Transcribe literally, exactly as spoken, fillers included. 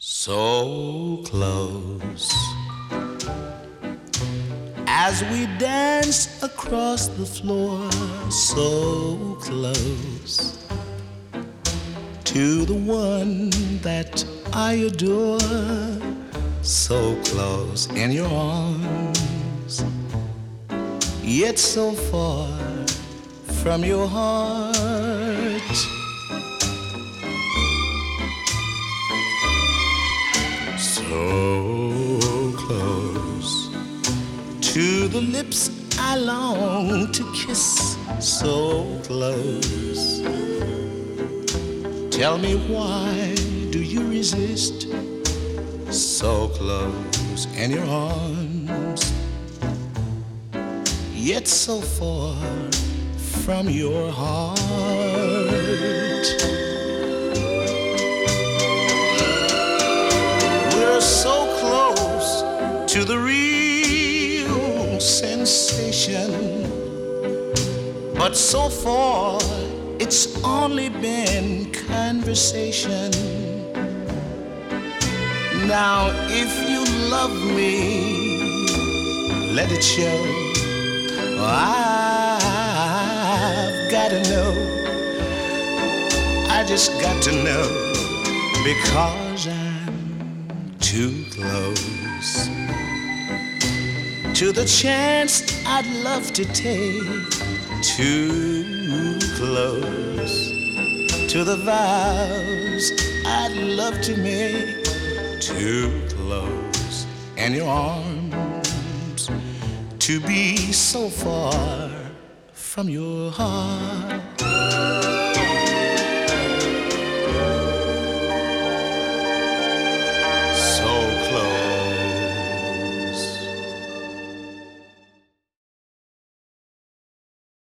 So close as we dance across the floor, so close to the one that I adore, so close in your arms, yet so far from your heart. So close to the lips I long to kiss, so close. Tell me, why do you resist? So close in your arms, yet so far from your heart. We're so close to the real sensation, but so far it's only been conversation. Now if you love me, let it show. I've gotta know, I just got to know, because I'm too close to the chance I'd love to take, too close to the vows I'd love to make, too close in your arms to be so far from your heart.